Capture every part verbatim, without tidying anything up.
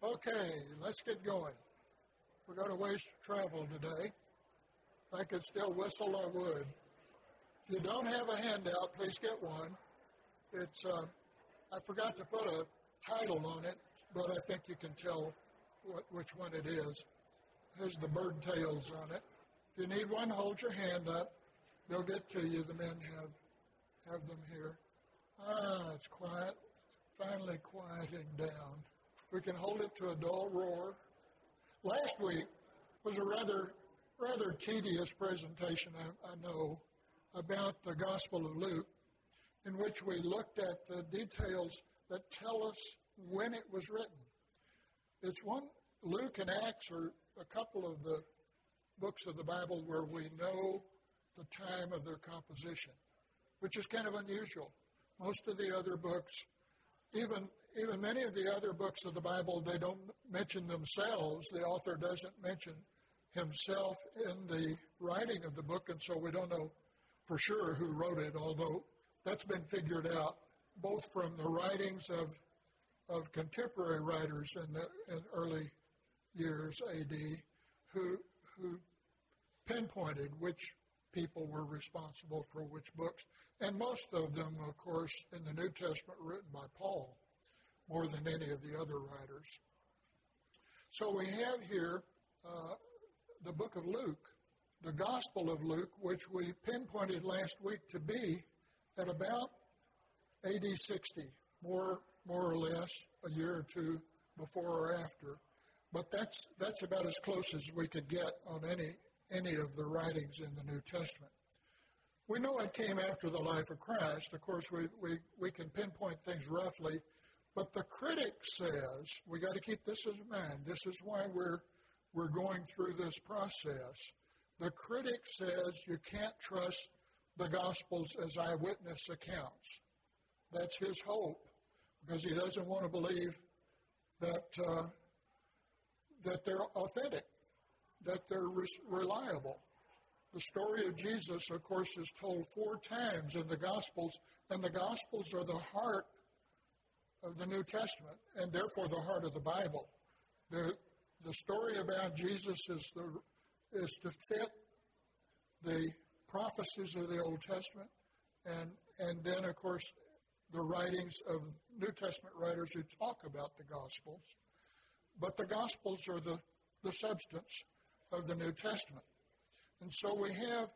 Okay, let's get going. We're going to waste travel today. If I could still whistle, I would. If you don't have a handout, please get one. It's uh, I forgot to put a title on it, but I think you can tell what, which one it is. There's the bird tails on it. If you need one, hold your hand up. They'll get to you. The men have have them here. Ah, it's quiet. Finally quieting down. We can hold it to a dull roar. Last week was a rather rather tedious presentation, I, I know, about the Gospel of Luke, in which we looked at the details that tell us when it was written. It's one, Luke and Acts are a couple of the books of the Bible where we know the time of their composition, which is kind of unusual. Most of the other books, even even many of the other books of the Bible, they don't mention themselves. The author doesn't mention himself in the writing of the book, and so we don't know for sure who wrote it, although that's been figured out both from the writings of of contemporary writers in the in early years A D who who pinpointed which people were responsible for which books, and most of them, of course, in the New Testament written by Paul, more than any of the other writers. So we have here uh, the book of Luke, the Gospel of Luke, which we pinpointed last week to be at about A D sixty, more more or less a year or two before or after. But that's that's about as close as we could get on any any of the writings in the New Testament. We know it came after the life of Christ. Of course, we, we, we can pinpoint things roughly, but the critic says, we got to keep this in mind. This is why we're we're going through this process. The critic says you can't trust the Gospels as eyewitness accounts. That's his hope, because he doesn't want to believe that uh, that they're authentic, that they're re- reliable. The story of Jesus, of course, is told four times in the Gospels, and the Gospels are the heart of the New Testament, and therefore the heart of the Bible. The, the story about Jesus is, the, is to fit the prophecies of the Old Testament, and, and then, of course, the writings of New Testament writers who talk about the Gospels. But the Gospels are the, the substance of the New Testament. And so we have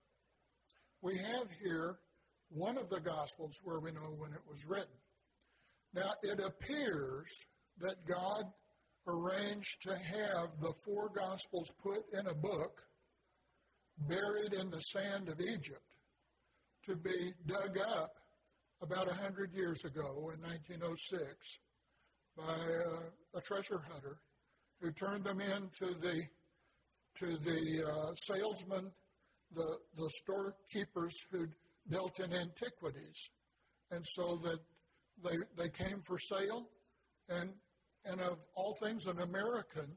we have here one of the Gospels where we know when it was written. Now, it appears that God arranged to have the four Gospels put in a book, buried in the sand of Egypt, to be dug up about one hundred years ago in nineteen oh six by uh, a treasure hunter who turned them into the to the uh, salesmen, the, the storekeepers who dealt in antiquities. And so that they they came for sale, and and of all things, an American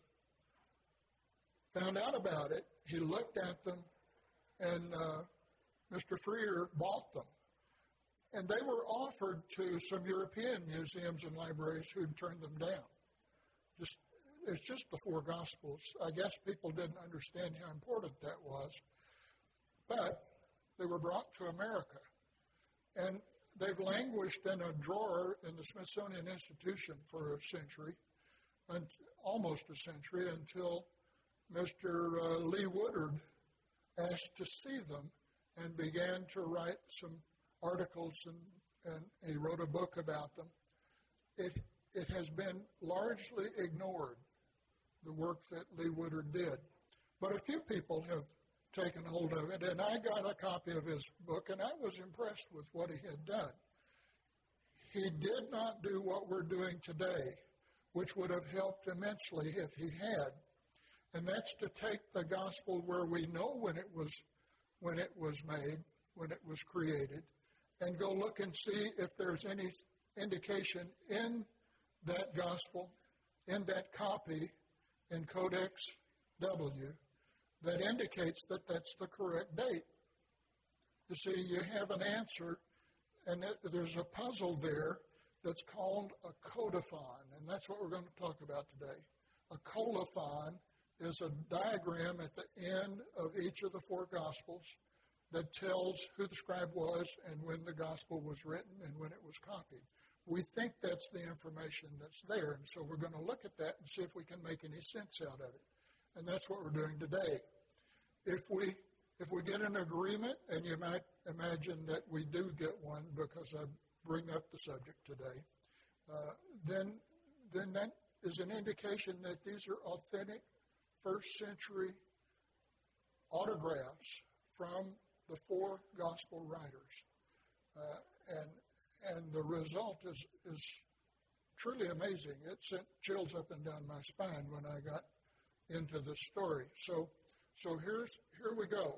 found out about it. He looked at them, and uh, Mister Freer bought them. And they were offered to some European museums and libraries who'd turned them down. Just It's just the four Gospels. I guess people didn't understand how important that was. But they were brought to America. And they've languished in a drawer in the Smithsonian Institution for a century, and almost a century, until Mister Uh, Lee Woodard asked to see them and began to write some articles, and, and he wrote a book about them. It, it has been largely ignored, the work that Lee Woodard did. But a few people have taken hold of it, and I got a copy of his book, and I was impressed with what he had done. He did not do what we're doing today, which would have helped immensely if he had, and that's to take the gospel where we know when it was when it was made, when it was created, and go look and see if there's any indication in that gospel, in that copy, in Codex W, that indicates that that's the correct date. You see, you have an answer, and it, there's a puzzle there that's called a colophon, and that's what we're going to talk about today. A colophon is a diagram at the end of each of the four Gospels that tells who the scribe was and when the Gospel was written and when it was copied. We think that's the information that's there, and so we're going to look at that and see if we can make any sense out of it. And that's what we're doing today. If we if we get an agreement, and you might imagine that we do get one because I bring up the subject today, uh, then then that is an indication that these are authentic first century autographs from the four gospel writers. Uh, and and the result is, is truly amazing. It sent chills up and down my spine when I got into the story. So so here's here we go.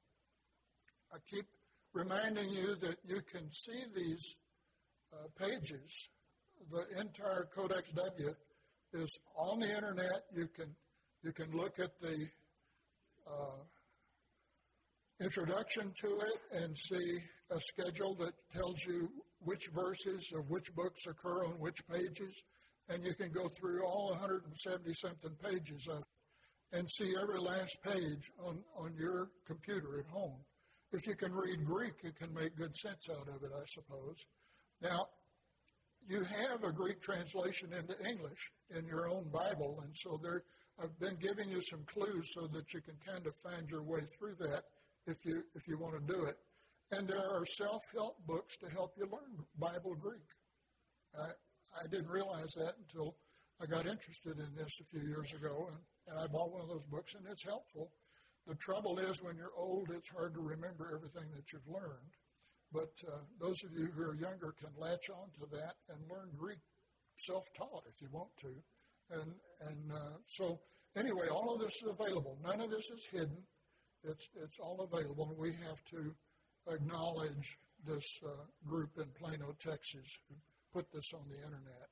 I keep reminding you that you can see these uh, pages. The entire Codex W is on the internet. You can you can look at the uh, introduction to it and see a schedule that tells you which verses of which books occur on which pages, and you can go through all one hundred seventy something pages of it and see every last page on, on your computer at home. If you can read Greek, you can make good sense out of it, I suppose. Now, you have a Greek translation into English in your own Bible, and so there, I've been giving you some clues so that you can kind of find your way through that if you if you want to do it. And there are self-help books to help you learn Bible Greek. I, I didn't realize that until I got interested in this a few years ago, and, and I bought one of those books, and it's helpful. The trouble is when you're old, it's hard to remember everything that you've learned. But uh, those of you who are younger can latch on to that and learn Greek self-taught if you want to. And, and uh, so anyway, all of this is available. None of this is hidden. It's, it's all available, and we have to acknowledge this uh, group in Plano, Texas, who put this on the internet.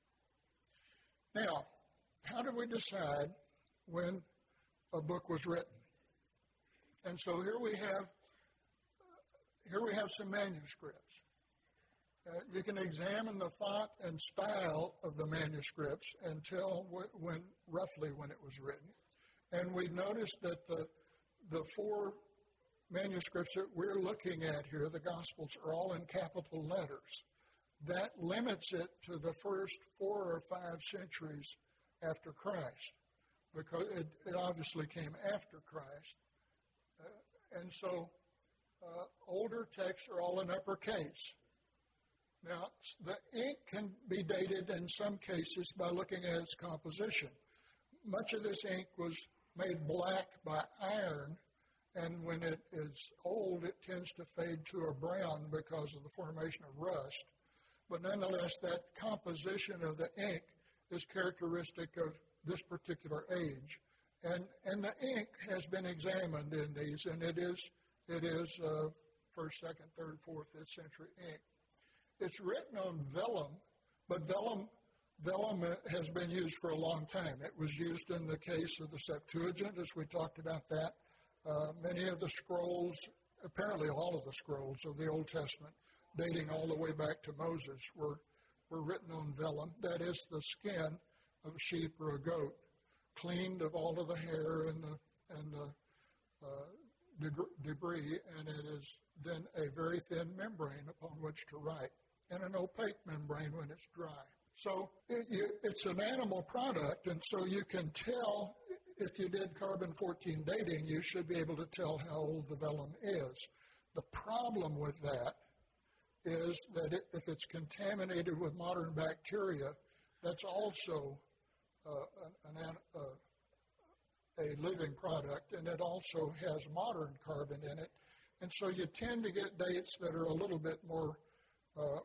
Now, how do we decide when a book was written? And so here we have here we have some manuscripts. Uh, you can examine the font and style of the manuscripts and tell wh- when roughly when it was written. And we noticed that the the four manuscripts that we're looking at here, the Gospels, are all in capital letters. That limits it to the first four or five centuries after Christ, because it, it obviously came after Christ. Uh, and so uh, older texts are all in uppercase. Now, the ink can be dated in some cases by looking at its composition. Much of this ink was made black by iron, and when it is old, it tends to fade to a brown because of the formation of rust. But nonetheless, that composition of the ink is characteristic of this particular age. And and the ink has been examined in these, and it is it is uh, first, second, third, fourth, fifth century ink. It's written on vellum, but vellum vellum has been used for a long time. It was used in the case of the Septuagint, as we talked about that. Uh, many of the scrolls, apparently all of the scrolls of the Old Testament, dating all the way back to Moses, were were written on vellum. That is the skin of a sheep or a goat, cleaned of all of the hair and the and the uh, deg- debris, and it is then a very thin membrane upon which to write, and an opaque membrane when it's dry. So it, you, it's an animal product, and so you can tell, if you did carbon fourteen dating, you should be able to tell how old the vellum is. The problem with that is that it, if it's contaminated with modern bacteria, that's also uh, an, an, uh, a living product, and it also has modern carbon in it. And so you tend to get dates that are a little bit more uh,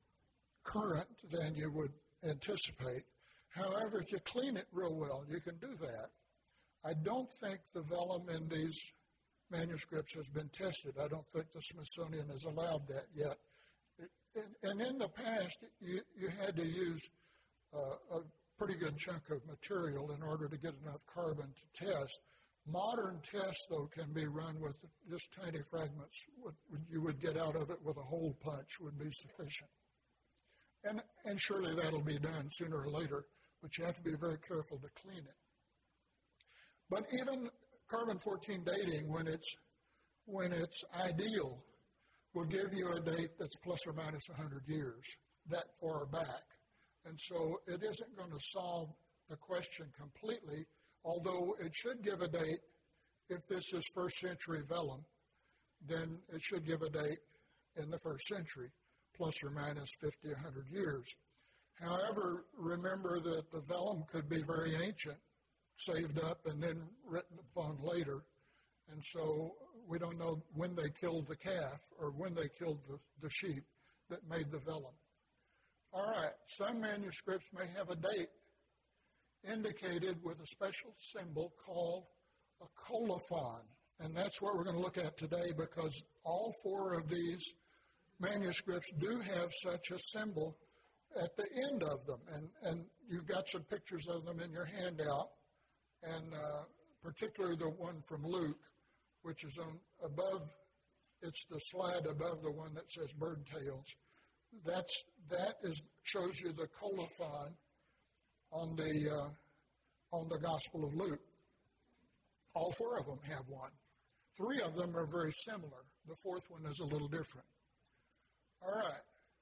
current than you would anticipate. However, if you clean it real well, you can do that. I don't think the vellum in these manuscripts has been tested. I don't think the Smithsonian has allowed that yet. It, and, and in the past, you, you had to use uh, a pretty good chunk of material in order to get enough carbon to test. Modern tests, though, can be run with just tiny fragments. What you would get out of it with a hole punch would be sufficient. And, and surely that'll be done sooner or later, but you have to be very careful to clean it. But even carbon fourteen dating, when it's, when it's ideal, will give you a date that's plus or minus one hundred years, that far back. And so it isn't going to solve the question completely, although it should give a date. If this is first century vellum, then it should give a date in the first century, plus or minus fifty, one hundred years. However, remember that the vellum could be very ancient, saved up and then written upon later. And so we don't know when they killed the calf or when they killed the, the sheep that made the vellum. All right, some manuscripts may have a date indicated with a special symbol called a colophon. And that's what we're going to look at today, because all four of these manuscripts do have such a symbol at the end of them. And, and you've got some pictures of them in your handout, and uh, particularly the one from Luke, which is on above, it's the slide above the one that says bird tails. That's, that is, shows you the colophon on the, uh, on the Gospel of Luke. All four of them have one. Three of them are very similar. The fourth one is a little different. All right.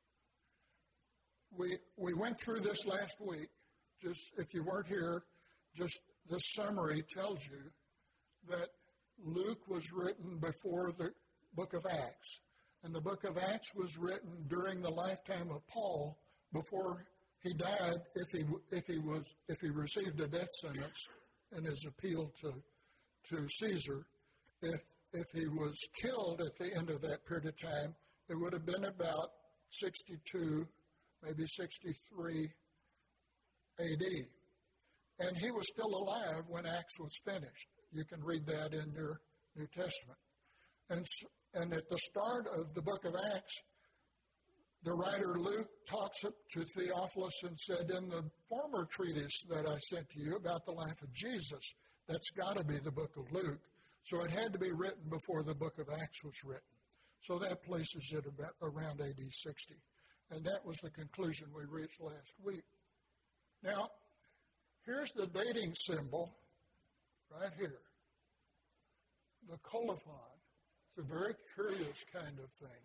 We, we went through this last week. Just if you weren't here, just the summary tells you that Luke was written before the book of Acts. And the book of Acts was written during the lifetime of Paul, before he died, if he, if he, was, if he received a death sentence in his appeal to to Caesar. If, if he was killed at the end of that period of time, it would have been about sixty-two, maybe sixty-three A D. And he was still alive when Acts was finished. You can read that in your New Testament. And, and at the start of the book of Acts, the writer Luke talks to Theophilus and said, in the former treatise that I sent to you about the life of Jesus, that's got to be the book of Luke. So it had to be written before the book of Acts was written. So that places it about around A D sixty. And that was the conclusion we reached last week. Now, here's the dating symbol right here. The colophon. It's a very curious kind of thing.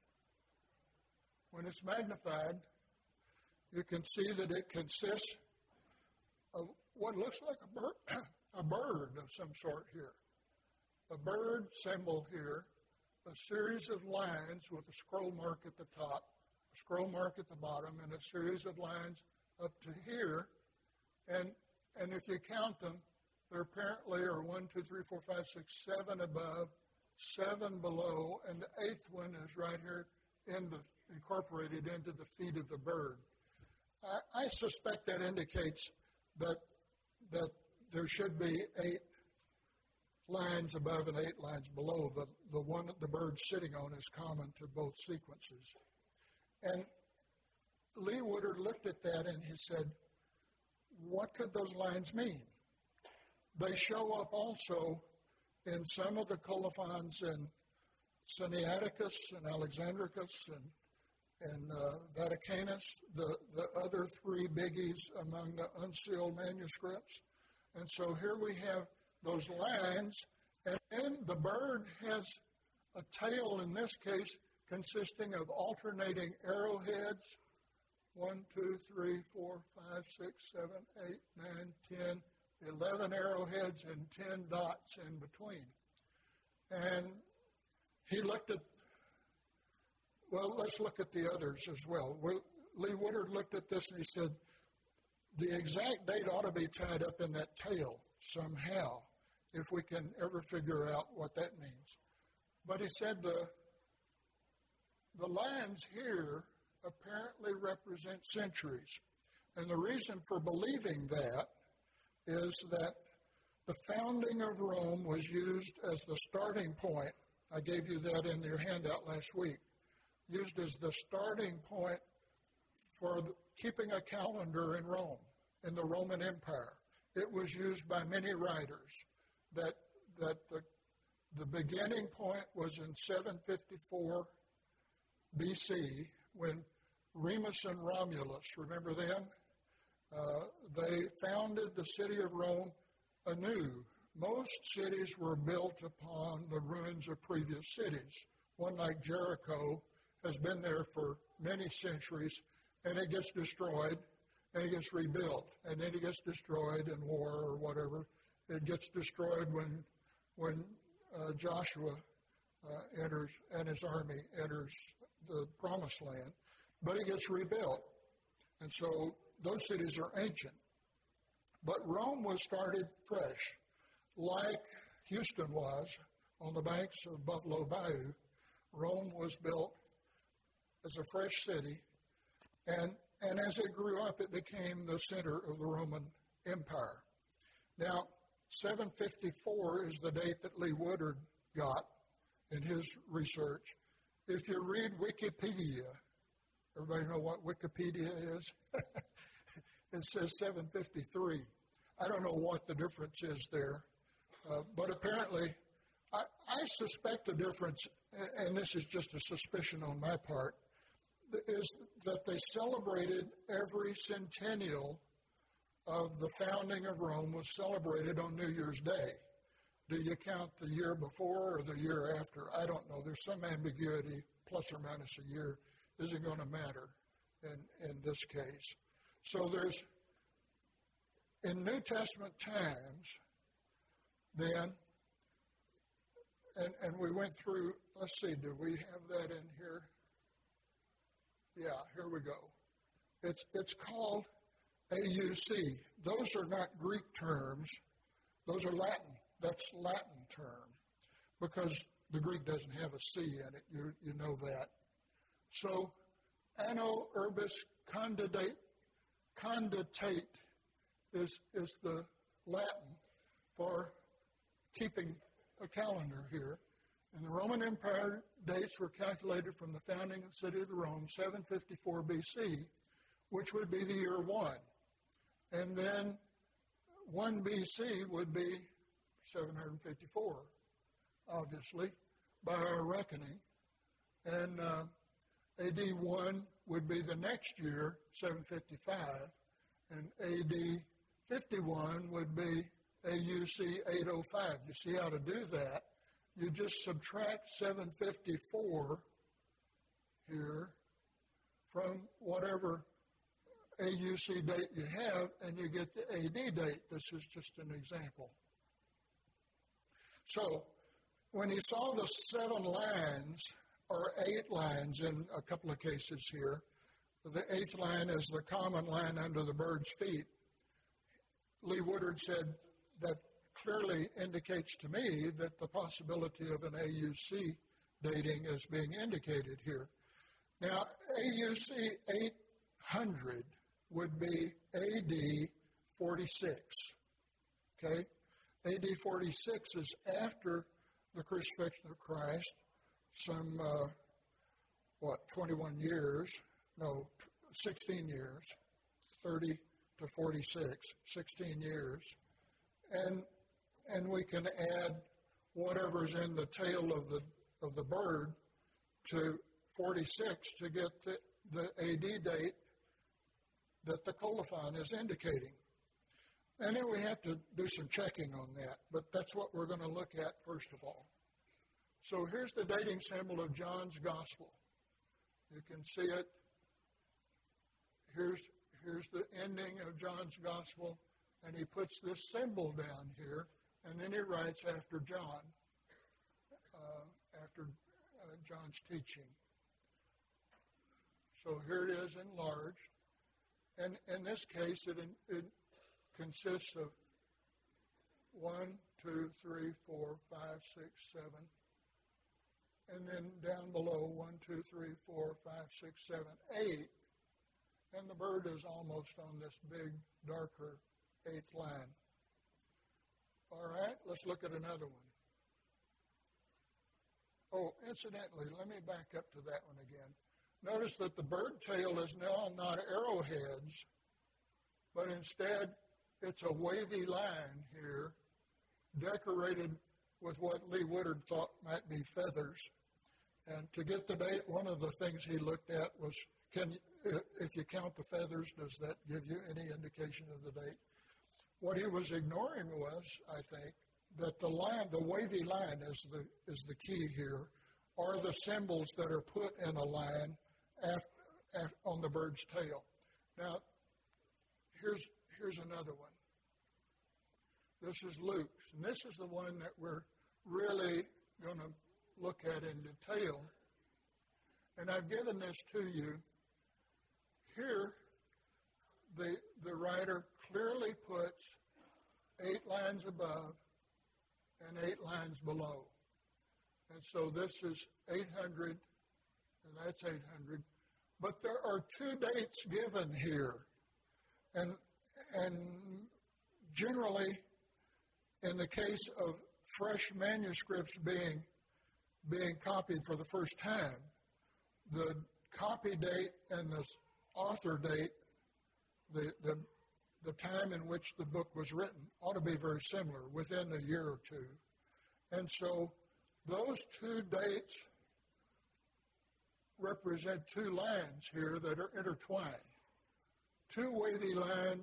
When it's magnified, you can see that it consists of what looks like a bird. A bird of some sort here. A bird symbol here, a series of lines with a scroll mark at the top, a scroll mark at the bottom, and a series of lines up to here. And, and if you count them, there apparently are one, two, three, four, five, six, seven above, seven below, and the eighth one is right here in the, incorporated into the feet of the bird. I, I suspect that indicates that that there should be eight lines above and eight lines below. The, the one that the bird's sitting on is common to both sequences. And Lee Woodard looked at that and he said, what could those lines mean? They show up also in some of the colophons in Sinaiticus and Alexandricus and, and uh, Vaticanus, the, the other three biggies among the unsealed manuscripts. And so here we have those lines, and then the bird has a tail, in this case, consisting of alternating arrowheads, one, two, three, four, five, six, seven, eight, nine, ten, eleven arrowheads and ten dots in between. And he looked at, well, let's look at the others as well. Lee Woodard looked at this and he said, the exact date ought to be tied up in that tail somehow, if we can ever figure out what that means. But he said the, the lines here apparently represent centuries. And the reason for believing that is that the founding of Rome was used as the starting point. I gave you that in your handout last week. Used as the starting point for the, keeping a calendar in Rome, in the Roman Empire. It was used by many writers that, that the, the beginning point was in seven fifty-four B C when Remus and Romulus, remember them? Uh, they founded the city of Rome anew. Most cities were built upon the ruins of previous cities. One like Jericho has been there for many centuries, and it gets destroyed, and it gets rebuilt, and then it gets destroyed in war or whatever. It gets destroyed when when uh, Joshua uh, enters and his army enters the promised land, but it gets rebuilt. And so those cities are ancient. But Rome was started fresh, like Houston was on the banks of Buffalo Bayou. Rome was built as a fresh city, and, and as it grew up, it became the center of the Roman Empire. Now, seven fifty-four is the date that Lee Woodard got in his research. If you read Wikipedia, everybody know what Wikipedia is? It says seven fifty-three. I don't know what the difference is there, uh, but apparently, I, I suspect the difference, and this is just a suspicion on my part, is that they celebrated every centennial of the founding of Rome was celebrated on New Year's Day. Do you count the year before or the year after? I don't know. There's some ambiguity, plus or minus a year isn't going to matter in, in this case. So there's, in New Testament times, then, and, and we went through, let's see, do we have that in here? Yeah, here we go. It's, it's called A U C. Those are not Greek terms. Those are Latin. That's Latin term because the Greek doesn't have a C in it. You, you know that. So, Anno Urbis Condite, Conditate is, is the Latin for keeping a calendar here. And the Roman Empire dates were calculated from the founding of the city of Rome, seven fifty-four B C, which would be the year one. And then one B C would be seven fifty-four, obviously, by our reckoning. And uh, A D one would be the next year, seven fifty-five, and A D fifty-one would be A U C eight oh five. You see how to do that? You just subtract seven fifty-four here from whatever A U C date you have, and you get the A D date. This is just an example. So, when he saw the seven lines, or eight lines in a couple of cases here, the eighth line is the common line under the bird's feet. Lee Woodard said that clearly indicates to me that the possibility of an A U C dating is being indicated here. Now, A U C eight hundred would be A D forty-six, okay? A D forty-six is after the crucifixion of Christ, some, uh, what, twenty-one years, no, sixteen years, thirty to forty-six, sixteen years. And and we can add whatever's in the tail of the of the bird to forty-six to get the, the A D date that the colophon is indicating. And then we have to do some checking on that, but that's what we're going to look at first of all. So here's the dating symbol of John's Gospel. You can see it. Here's, here's the ending of John's Gospel, and he puts this symbol down here, and then he writes after John, uh, after uh, John's teaching. So here it is enlarged. And in this case, it, it consists of one, two, three, four, five, six, seven. And then down below, one, two, three, four, five, six, seven, eight. And the bird is almost on this big, darker eighth line. All right, let's look at another one. Oh, incidentally, let me back up to that one again. Notice that the bird tail is now not arrowheads, but instead it's a wavy line here, decorated with what Lee Woodard thought might be feathers. And to get the date, one of the things he looked at was Can you, if you count the feathers, does that give you any indication of the date? What he was ignoring was, I think, that the line, the wavy line is the is the key here, are the symbols that are put in a line af, af, on the bird's tail. Now, here's here's another one. This is Luke's, and this is the one that we're really going to look at in detail. And I've given this to you. Here, the the writer clearly puts eight lines above and eight lines below. And so this is eight hundred, and that's eight hundred. But there are two dates given here. And, and generally, in the case of fresh manuscripts being, being copied for the first time, the copy date and the author date, the, the, the time in which the book was written, ought to be very similar, within a year or two. And so those two dates represent two lines here that are intertwined. Two wavy lines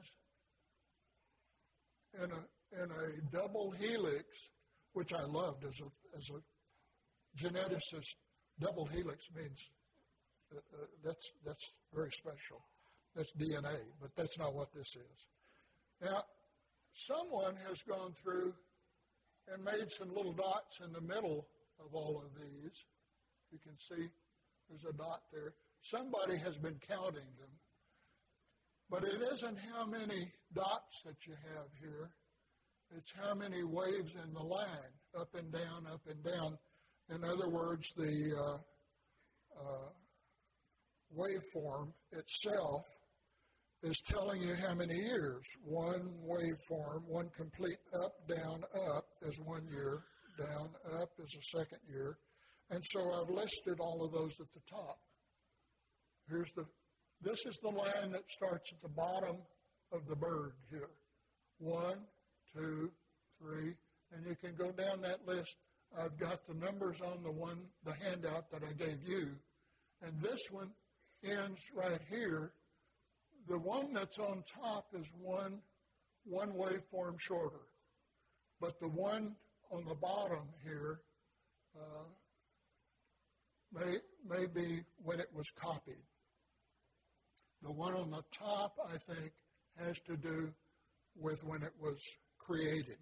in a, in a double helix, which I loved as a, as a geneticist. Double helix means uh, uh, that's, that's very special. That's D N A, but that's not what this is. Now, someone has gone through and made some little dots in the middle of all of these. You can see there's a dot there. Somebody has been counting them. But it isn't how many dots that you have here. It's how many waves in the line, up and down, up and down. In other words, the uh, uh, waveform itself is telling you how many years. One waveform, one complete up, down, up is one year. Down, up is a second year. And so I've listed all of those at the top. Here's the, this is the line that starts at the bottom of the bird here. One, two, three, and you can go down that list. I've got the numbers on the one, the handout that I gave you. And this one ends right here. The one that's on top is one, one waveform shorter. But the one on the bottom here uh, may, may be when it was copied. The one on the top, I think, has to do with when it was created.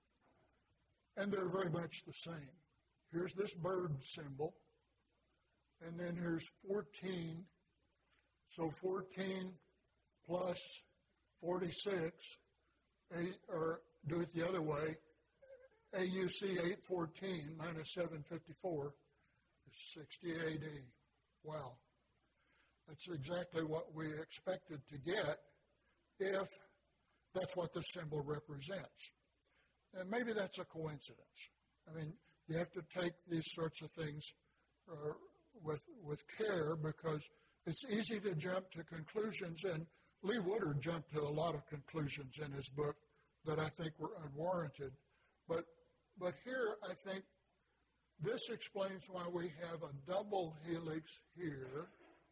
And they're very much the same. Here's this bird symbol, and then here's fourteen. So fourteen plus forty-six, eight, or do it the other way, A U C eight fourteen minus seven fifty-four is sixty A D. Wow. That's exactly what we expected to get if that's what the symbol represents. And maybe that's a coincidence. I mean, you have to take these sorts of things uh, with, with care, because it's easy to jump to conclusions, and Lee Woodard jumped to a lot of conclusions in his book that I think were unwarranted. But, but here, I think this explains why we have a double helix here.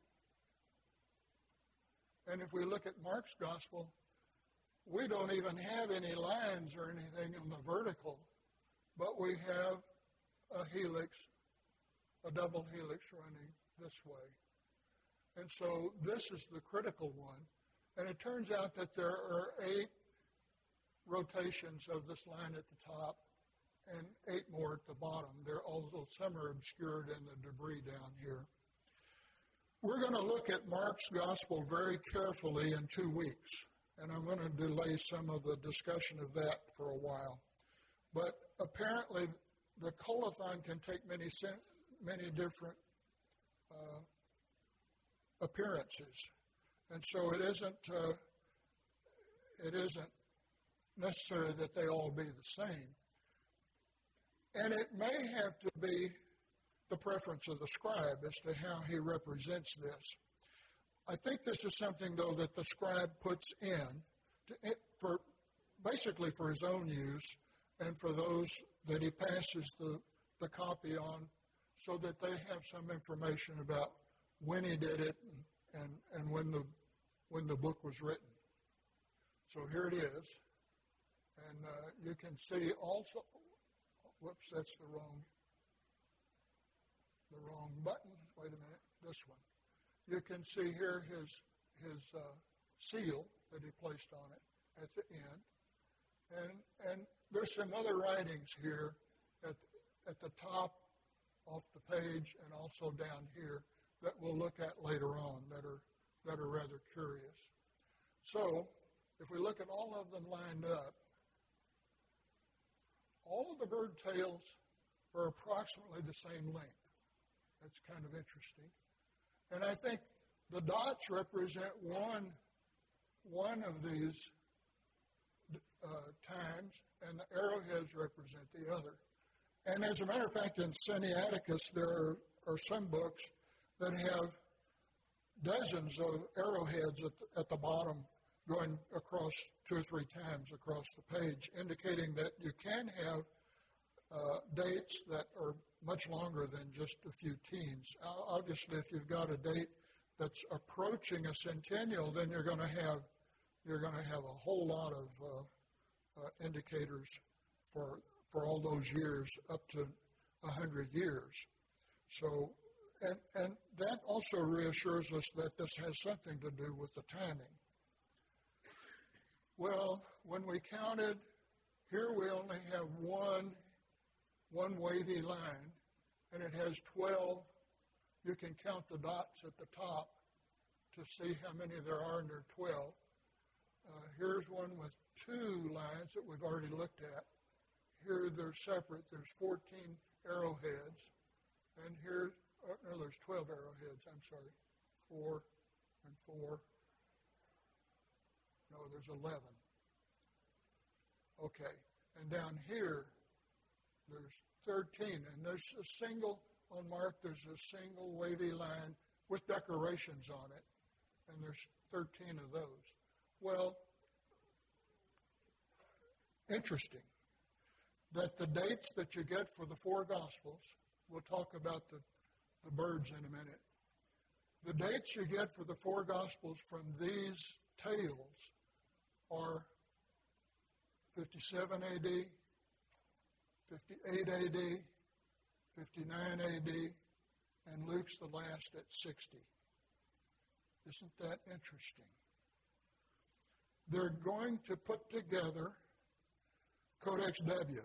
And if we look at Mark's gospel, we don't even have any lines or anything on the vertical, but we have a helix, a double helix running this way. And so this is the critical one. And it turns out that there are eight rotations of this line at the top and eight more at the bottom. They're, although some are obscured in the debris down here. We're going to look at Mark's gospel very carefully in two weeks, and I'm going to delay some of the discussion of that for a while. But apparently, the colophon can take many, many different uh, appearances, and so it isn't uh, it isn't necessary that they all be the same. And it may have to be the preference of the scribe as to how he represents this. I think this is something, though, that the scribe puts in to, for basically for his own use and for those that he passes the, the copy on, so that they have some information about when he did it and, and when the when the book was written. So here it is. And uh, you can see also, whoops, that's the wrong, the wrong button. Wait a minute, this one. You can see here his, his uh, seal that he placed on it at the end. And, and there's some other writings here at, at the top off the page and also down here that we'll look at later on that are, that are rather curious. So if we look at all of them lined up, all of the bird tails are approximately the same length. That's kind of interesting. And I think the dots represent one, one of these uh, times, and the arrowheads represent the other. And as a matter of fact, in Sinaiticus, there are, are some books that have dozens of arrowheads at the, at the bottom going across two or three times across the page, indicating that you can have uh, dates that are much longer than just a few teens. Uh, obviously, if you've got a date that's approaching a centennial, then you're going to have you're going to have a whole lot of uh, uh, indicators for for all those years up to a hundred years. So, and and that also reassures us that this has something to do with the timing. Well, when we counted, here we only have one, one wavy line, and it has twelve. You can count the dots at the top to see how many there are, and there are twelve. Uh, here's one with two lines that we've already looked at. Here they're separate. There's fourteen arrowheads, and here, oh, no, there's twelve arrowheads. I'm sorry, four and four. No, there's eleven. Okay, and down here, there's thirteen, and there's a single, on Mark, there's a single wavy line with decorations on it, and there's thirteen of those. Well, interesting that the dates that you get for the four Gospels, we'll talk about the, the birds in a minute, the dates you get for the four Gospels from these tales are fifty-seven A D, fifty-eight A D, fifty-nine A D, and Luke's the last at sixty. Isn't that interesting? They're going to put together Codex W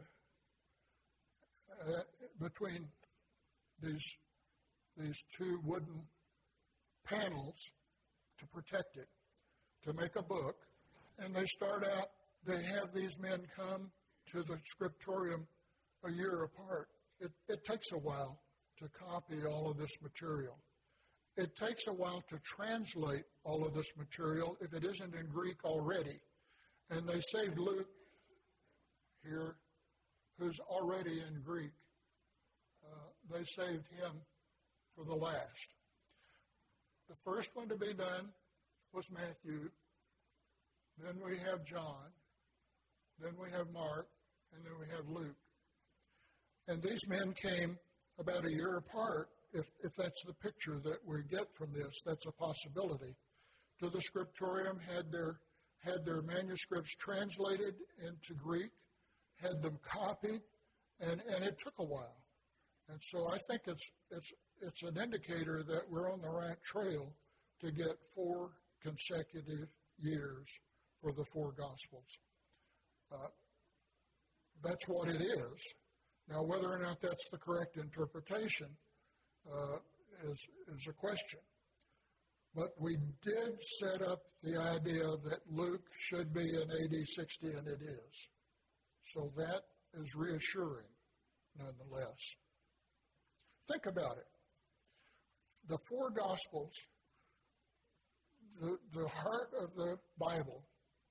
uh, between these, these two wooden panels to protect it, to make a book. And they start out, they have these men come to the scriptorium a year apart. It, it takes a while to copy all of this material. It takes a while to translate all of this material if it isn't in Greek already. And they saved Luke here, who's already in Greek. Uh, they saved him for the last. The first one to be done was Matthew. Then we have John. Then we have Mark. And then we have Luke. And these men came about a year apart, if, if that's the picture that we get from this. That's a possibility. To the scriptorium, had their, had their manuscripts translated into Greek, had them copied, and, and it took a while. And so I think it's, it's, it's an indicator that we're on the right trail to get four consecutive years for the four Gospels. Uh, that's what it is. Now, whether or not that's the correct interpretation uh, is, is a question. But we did set up the idea that Luke should be in A D sixty, and it is. So that is reassuring, nonetheless. Think about it. The four Gospels, the, the heart of the Bible,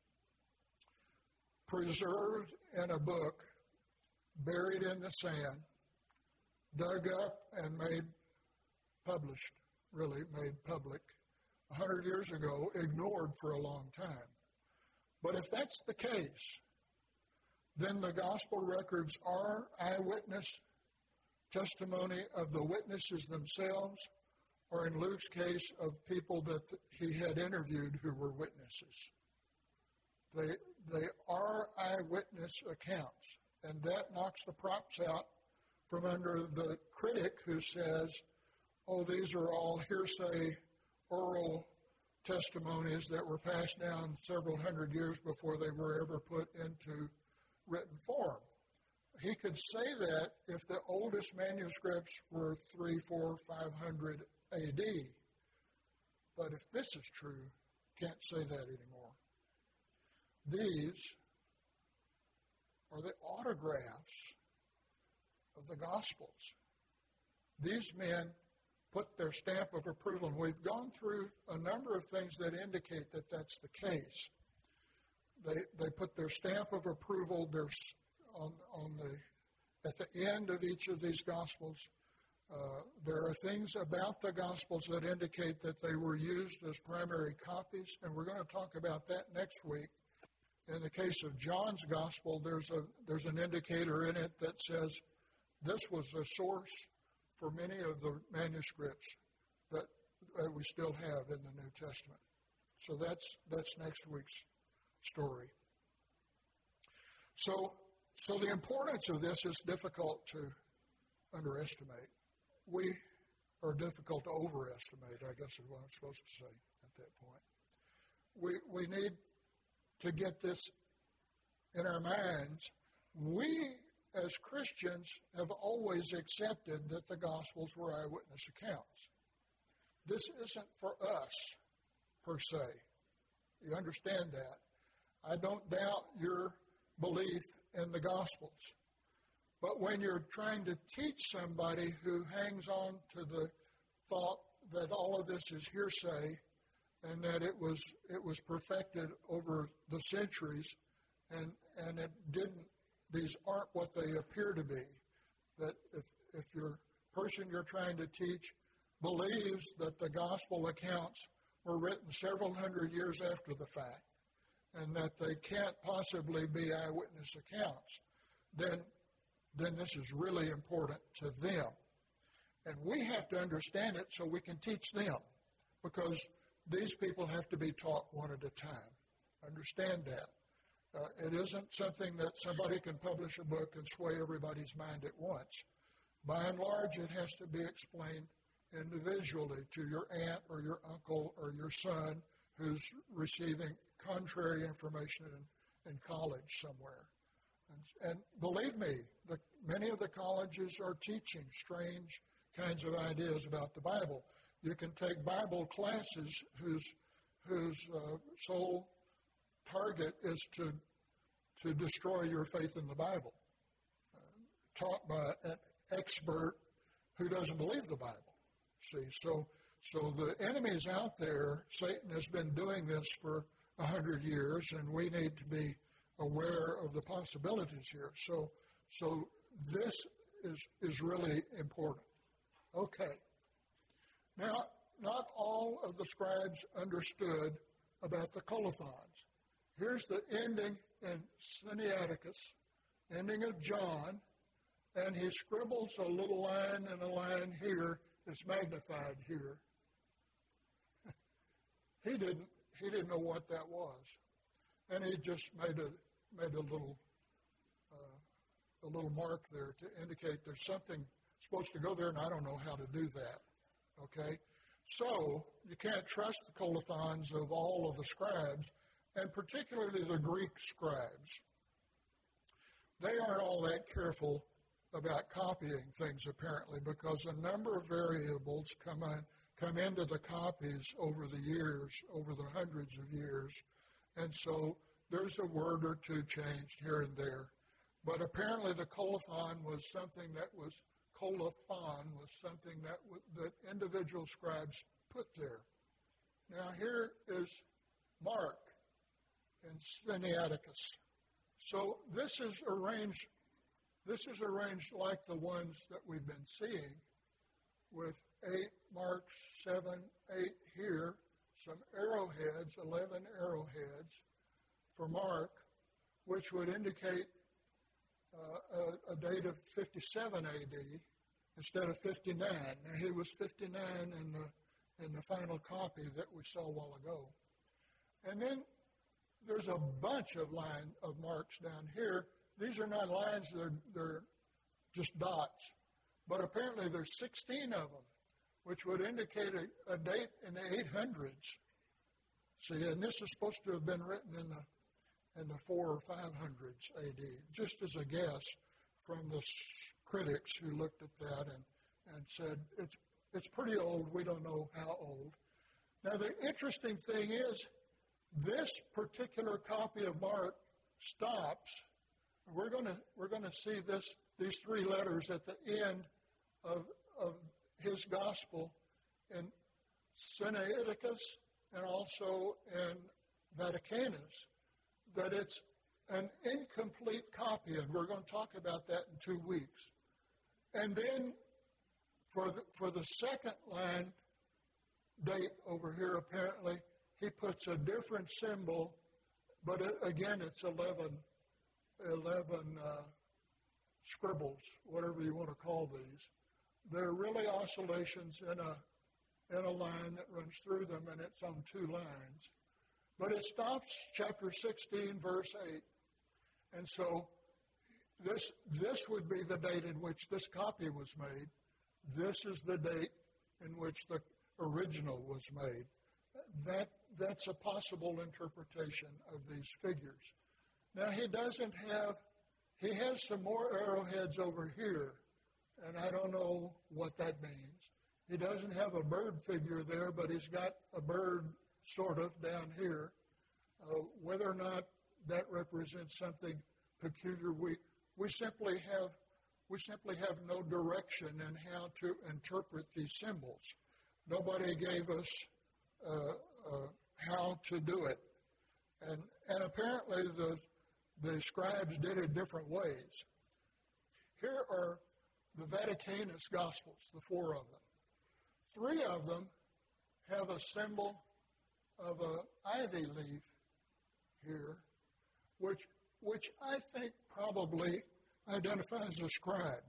preserved in a book, buried in the sand, dug up and made published, really made public, a hundred years ago, ignored for a long time. But if that's the case, then the gospel records are eyewitness testimony of the witnesses themselves, or in Luke's case, of people that he had interviewed who were witnesses. They, they are eyewitness accounts, and that knocks the props out from under the critic who says, oh, these are all hearsay, oral testimonies that were passed down several hundred years before they were ever put into written form. He could say that if the oldest manuscripts were three, four, five hundred A D. But if this is true, can't say that anymore. These are the autographs of the Gospels. These men put their stamp of approval, and we've gone through a number of things that indicate that that's the case. They they put their stamp of approval there's on on the at the end of each of these Gospels. Uh, there are things about the Gospels that indicate that they were used as primary copies, and we're going to talk about that next week. In the case of John's Gospel, there's a there's an indicator in it that says this was a source for many of the manuscripts that, that we still have in the New Testament. So that's that's next week's story. So so the importance of this is difficult to underestimate. We are difficult to overestimate, I guess is what I'm supposed to say at that point. We we need to get this in our minds. We, as Christians, have always accepted that the Gospels were eyewitness accounts. This isn't for us, per se. You understand that? I don't doubt your belief in the Gospels. But when you're trying to teach somebody who hangs on to the thought that all of this is hearsay and that it was it was perfected over the centuries and, and it didn't, these aren't what they appear to be, that if, if your person you're trying to teach believes that the gospel accounts were written several hundred years after the fact and that they can't possibly be eyewitness accounts, then then this is really important to them. And we have to understand it so we can teach them, because these people have to be taught one at a time. Understand that. Uh, it isn't something that somebody can publish a book and sway everybody's mind at once. By and large, it has to be explained individually to your aunt or your uncle or your son who's receiving contrary information in, in college somewhere. And, and believe me, the, many of the colleges are teaching strange kinds of ideas about the Bible. You can take Bible classes whose whose uh, sole target is to to destroy your faith in the Bible, uh, taught by an expert who doesn't believe the Bible. See, so so the enemy is out there. Satan has been doing this for a hundred years, and we need to be aware of the possibilities here. So so this is is really important. Okay. Now, not all of the scribes understood about the colophons. Here's the ending in Sinaiticus, ending of John, and he scribbles a little line and a line here that's magnified here. he didn't he didn't know what that was, and he just made a made a little uh, a little mark there to indicate there's something supposed to go there, and I don't know how to do that. Okay? So, you can't trust the colophons of all of the scribes, and particularly the Greek scribes. They aren't all that careful about copying things, apparently, because a number of variables come in, come into the copies over the years, over the hundreds of years, and so there's a word or two changed here and there. But apparently the colophon was something that was Colophon was something that w- that individual scribes put there. Now here is Mark in Sinaiticus. So this is arranged. This is arranged like the ones that we've been seeing, with eight marks, seven, eight here, some arrowheads, eleven arrowheads for Mark, which would indicate uh, a, a date of fifty-seven A D instead of fifty-nine. Now, he was fifty-nine in the in the final copy that we saw a while ago. And then there's a bunch of line of marks down here. These are not lines, they're, they're just dots. But apparently there's sixteen of them, which would indicate a, a date in the eight hundreds. See, and this is supposed to have been written in the in the four or five hundreds A D, just as a guess from the critics who looked at that and, and said, it's, it's pretty old, we don't know how old. Now the interesting thing is, this particular copy of Mark stops. We're going to we're going to see this these three letters at the end of of his gospel in Sinaiticus and also in Vaticanus, that it's an incomplete copy, and we're going to talk about that in two weeks. And then for the, for the second line date over here, apparently, he puts a different symbol, but it, again, it's eleven, eleven uh, scribbles, whatever you want to call these. They're really oscillations in a in a line that runs through them, and it's on two lines. But it stops chapter sixteen, verse eight. And so this this would be the date in which this copy was made. This is the date in which the original was made. That that's a possible interpretation of these figures. Now he doesn't have, he has some more arrowheads over here, and I don't know what that means. He doesn't have a bird figure there, but he's got a bird sort of down here. Uh, whether or not that represents something peculiar, we we simply have we simply have no direction in how to interpret these symbols. Nobody gave us uh, uh, how to do it, and and apparently the the scribes did it different ways. Here are the Vaticanus Gospels, the four of them. Three of them have a symbol of an ivy leaf here, which which I think probably identifies a scribe.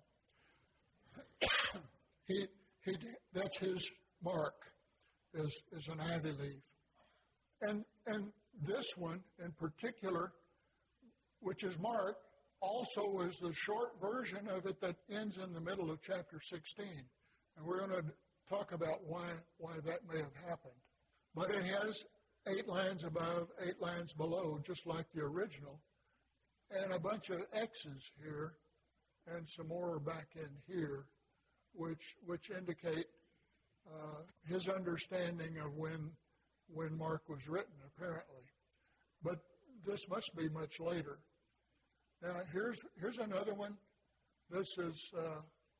he he that's his mark, is is an ivy leaf, and and this one in particular, which is Mark, also is the short version of it that ends in the middle of chapter sixteen, and we're going to talk about why why that may have happened. But it has eight lines above, eight lines below, just like the original, and a bunch of X's here, and some more back in here, which which indicate uh, his understanding of when when Mark was written, apparently. But this must be much later. Now here's here's another one. This is uh,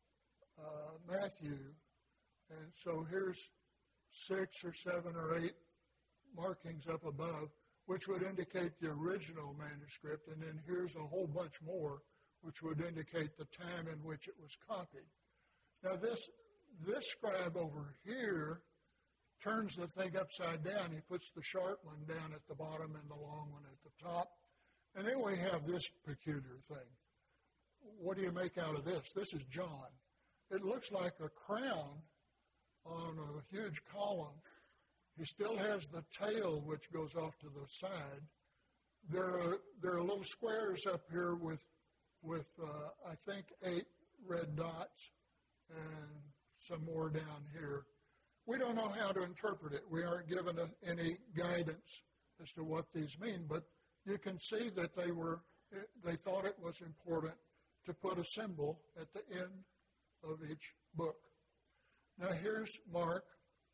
uh, Matthew. And so here's six or seven or eight markings up above, which would indicate the original manuscript. And then here's a whole bunch more, which would indicate the time in which it was copied. Now this, this scribe over here turns the thing upside down. He puts the short one down at the bottom and the long one at the top. And then we have this peculiar thing. What do you make out of this? This is John. It looks like a crown on a huge column. He still has the tail, which goes off to the side. There are, there are little squares up here with, with uh, I think, eight red dots and some more down here. We don't know how to interpret it. We aren't given a, any guidance as to what these mean, but you can see that they were, they thought it was important to put a symbol at the end of each book. Now here's Mark,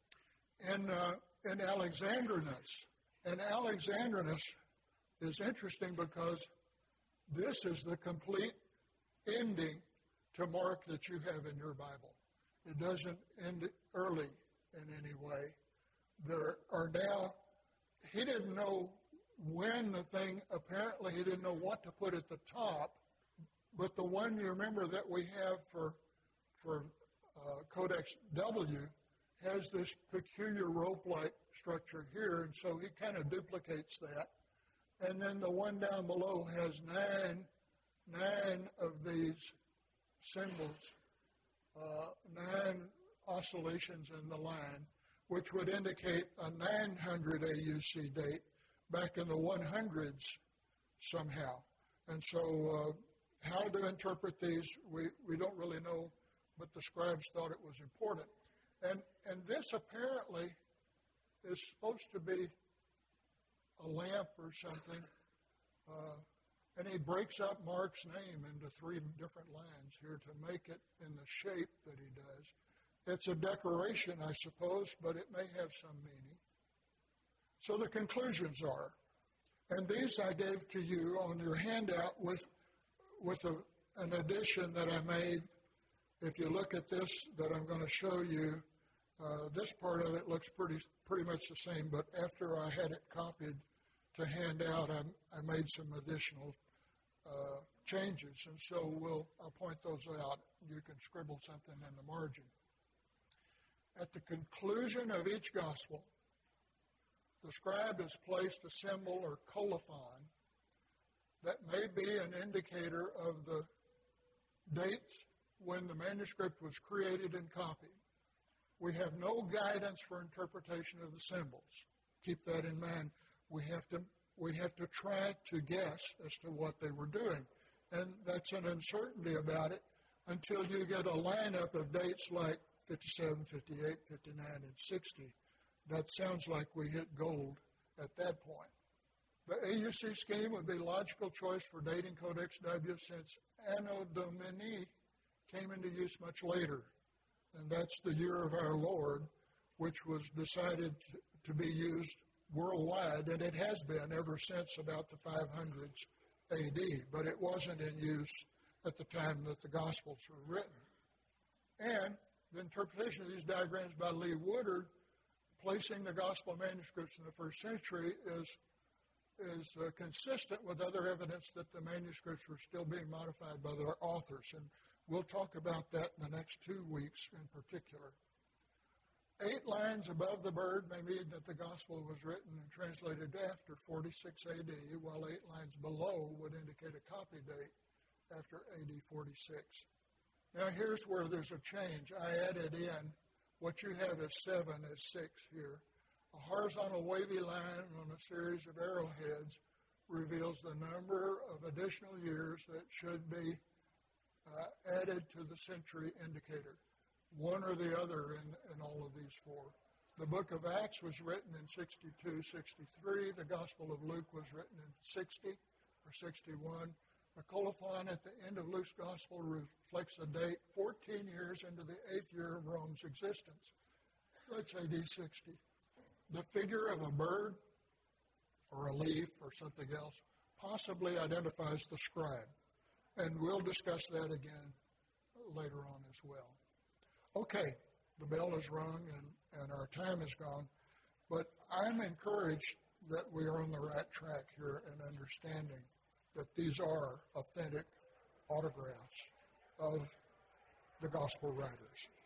and uh, in Alexandrinus. And Alexandrinus is interesting because this is the complete ending to Mark that you have in your Bible. It doesn't end early in any way. There are now, he didn't know when the thing, apparently he didn't know what to put at the top, but the one you remember that we have for, for uh, Codex W has this peculiar rope-like structure here, and so he kind of duplicates that. And then the one down below has nine, nine of these symbols, uh, nine oscillations in the line, which would indicate a nine hundred A U C date back in the one hundreds somehow. And so uh, how to interpret these, we, we don't really know, but the scribes thought it was important. And, and this apparently is supposed to be a lamp or something. Uh, and he breaks up Mark's name into three different lines here to make it in the shape that he does. It's a decoration, I suppose, but it may have some meaning. So the conclusions are, and these I gave to you on your handout with, with a, an addition that I made. If you look at this that I'm going to show you, uh, this part of it looks pretty pretty much the same, but after I had it copied to hand out, I, I made some additional uh, changes, and so we'll, I'll point those out. You can scribble something in the margin. At the conclusion of each gospel, the scribe has placed a symbol or colophon that may be an indicator of the dates when the manuscript was created and copied. We have no guidance for interpretation of the symbols. Keep that in mind. We have to we have to try to guess as to what they were doing. And that's an uncertainty about it until you get a lineup of dates like fifty-seven, fifty-eight, fifty-nine, and sixty. That sounds like we hit gold at that point. The A U C scheme would be logical choice for dating Codex W since Anno Domini came into use much later. And that's the year of our Lord, which was decided to be used worldwide, and it has been ever since about the five hundreds A D, but it wasn't in use at the time that the Gospels were written. And the interpretation of these diagrams by Lee Woodard, placing the Gospel manuscripts in the first century, is, is uh, consistent with other evidence that the manuscripts were still being modified by their authors. And we'll talk about that in the next two weeks in particular. Eight lines above the bird may mean that the gospel was written and translated after forty-six A D, while eight lines below would indicate a copy date after A D forty-six. Now here's where there's a change. I added in, what you have as seven is six here. A horizontal wavy line on a series of arrowheads reveals the number of additional years that should be Uh, added to the century indicator, one or the other in, in all of these four. The book of Acts was written in sixty-two, sixty-three. The Gospel of Luke was written in sixty or sixty-one. The colophon at the end of Luke's Gospel reflects a date fourteen years into the eighth year of Rome's existence. Let's say A D sixty. The figure of a bird or a leaf or something else possibly identifies the scribe. And we'll discuss that again later on as well. Okay, the bell is rung and, and our time is gone, but I'm encouraged that we are on the right track here in understanding that these are authentic autographs of the gospel writers.